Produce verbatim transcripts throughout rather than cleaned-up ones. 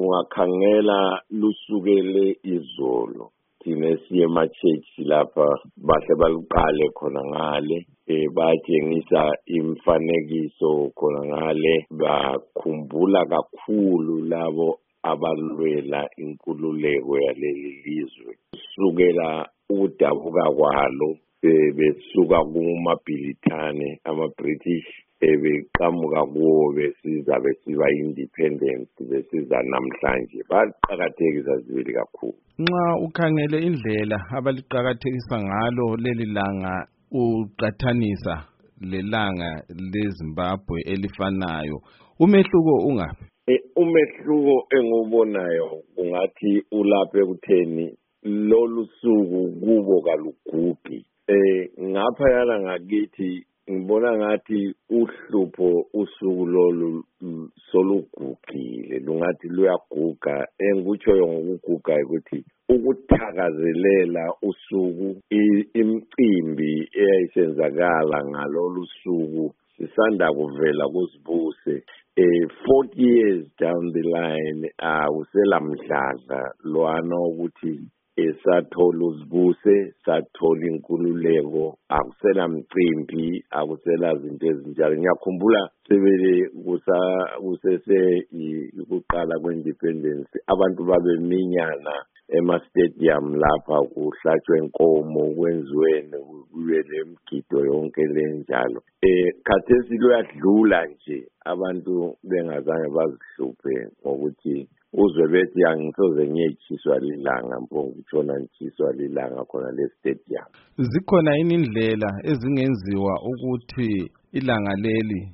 ungakhangela lusukele izolo thina siye emachechi lapha bahle baluqale khona ngale eh batshengisa imfanekiso khona ngale bakhumbula kakhulu labo abalwela inkululeko yaleli lizwe sukela udabuka kwalo besuka kumabhilithane ama-British ebeqhamuka kuwo besiza besiba independent besiza namhlanje baqhakathekisa zibili kakhulu. Nxa ukhangele indlela abaliqhakathekisa ngalo leli langa uqathanisa lelanga leZimbabwe elifanayo umehluko ungaphi? E, umehluko engubonayo ungathi ulapha ekutheni lolu suku kubo kalugugi eh ngapha yana ngakithi ngibona ngathi uhlupho usuku lolu solugugile lungathi luyaguga engikutshoyo ngokuguga ukuthi ukuthakazelela usuku imicimbi eyayisenzakala ngalolu suku sisanda kuvela kuzibuse eh forty years down the line awusela mdladla lwana ukuthi esathola uzibuse sathola inkululeko akusela mcimbi akusela izinto ezinjalo ngiyakhumbula sebele kusa kusese ukuqala kweindependence abantu babeminyana ema stadium lapha kuhlatshwe inkomo kwenziweni kube lemgido yonke lenjalo eh khathesi luyadlula nje abantu bengazange bazihluphe ngokuthi uzwe bethi angisoze ngiyechiswa lilanga mpongo utshona ngichiswa lilanga khona le stadium. Zikhona yini indlela ezingenziwa ukuthi ilanga leli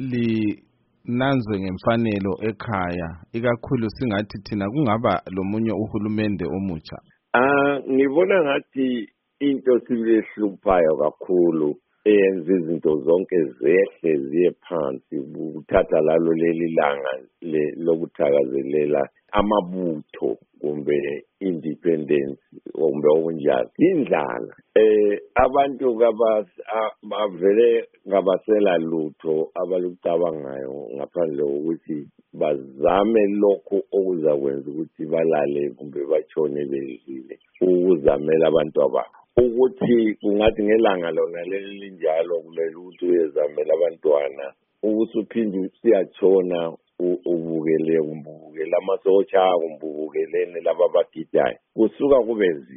linanzwe ngemfanelo ekhaya ikakhulu singathi thina kungaba lomunye uhulumende omutsha? Ah ngibona ngathi into silehluphayo kakhulu eyenza izinto zonke zehle ziye phansi ukuthatha lalo leli langa lokuthakazelela amabutho kumbe independence kumbe okunjalo indlala eh abantu bavele ngabasela lutho abalucabangayo ngaphandle ukuthi bazame lokho okuzakwenza ukuthi balale kumbe batshone bedlile ukuzamela abantu ababo ukuthi kungathi ngelanga lona leli linjalo kumele ukuthi uyezamela abantwana ukusuphinde siyatshona ubukele umbukela amasotsha kumbukelene laba bagidayo kusuka kube